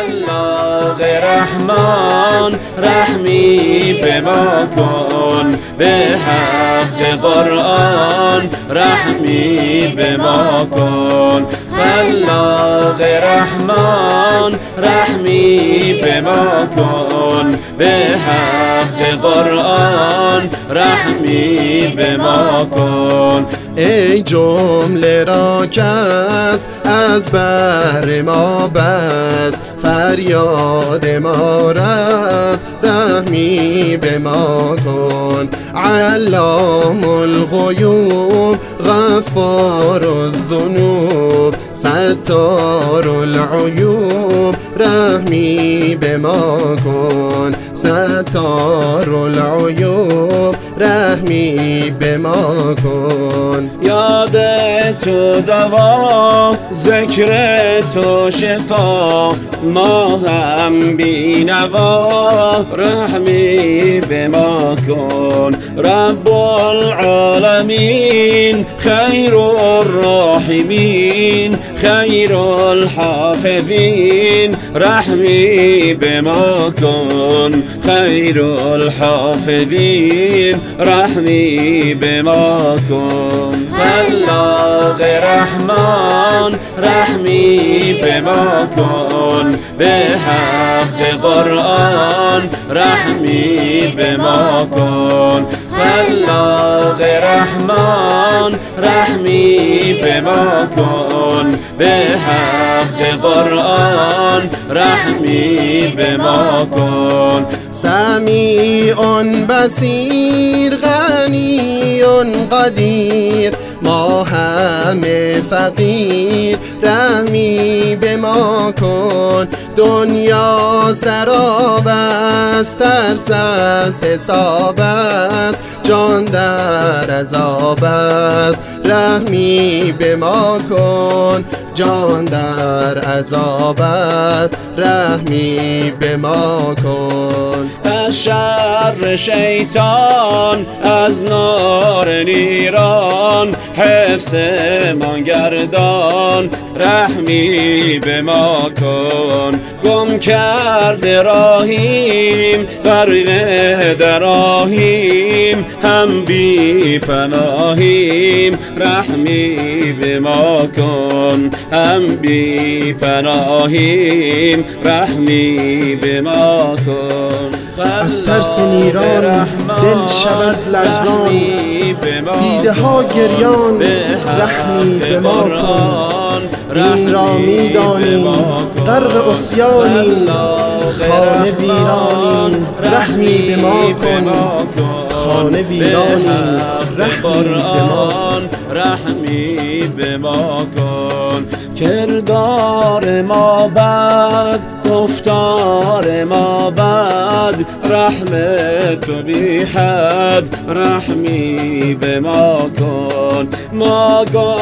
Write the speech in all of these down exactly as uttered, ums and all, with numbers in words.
خلاق رحمان رحمی به ما کن، به حق قرآن رحمی به ما کن. خلاق رحمان رحمی به ما کن، به حق قرآن رحمی به ما کن. ای جمله را کس از بر ما بس، فریاد ما رس رحمی به ما کن. علام الغیوب غفار الذنوب، ستار العیوب رحمی به ما کن. ستار العیوب رحمی به ما کن. یاد تو دوا، ذکر تو شفا، ما هم بینوا رحمی به ما کن. رب العالمین خیر الراحمین، خیر الحافظین رحمی به ما کن. خیر الحافظین رحمی به ما کن. خلاق رحمان رحمی به ما کن، به حق قرآن رحمی به ما کن. خلاق رحمان رحمی به ما کن، به حق قرآن رحمی به ما کن. سمیع بصیر غنی قدیر، ما همه فقیر رحمی به ما کن. دنیا سراب است، ترس از حساب است، جان در عذاب است رحمی به ما کن. جان در عذاب است رحمی به ما کن. از شر شیطان، از نار نیران، حفظ ما گردان رحمی به ما کن. گم کرده راهیم، غرق دراهیم، هم بی پناهیم رحمی به ما کن. هم بی پناهیم رحمی به ما کن. از ترس نیران دل شود لرزان، دیده ها گریان رحمی به ما کن. این را می دانیم غرق عصیانیم، خانه ویرانیم رحمی به ما کن. خانه ویرانیم رحمی به ما کن. رحمی به ما کن. کردار ما بد، گفتار ما بد، رحمت بی حد رحمی به ما کن. ما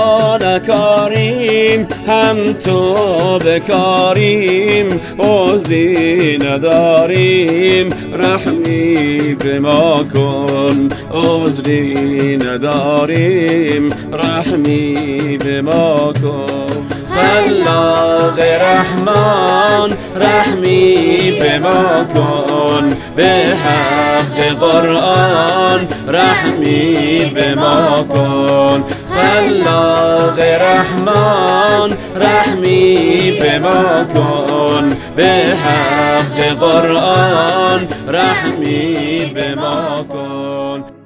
گناهکاریم، هم تو بکاریم، عذری نداریم رحمی به ما کن. عذری نداریم رحمی به ما کن. خلاق رحمان رحمی به ما کن، به حق قرآن رحمی به ما کن. خلاق رحمان رحمی به ما کن، به حق قرآن رحمی به ما کن.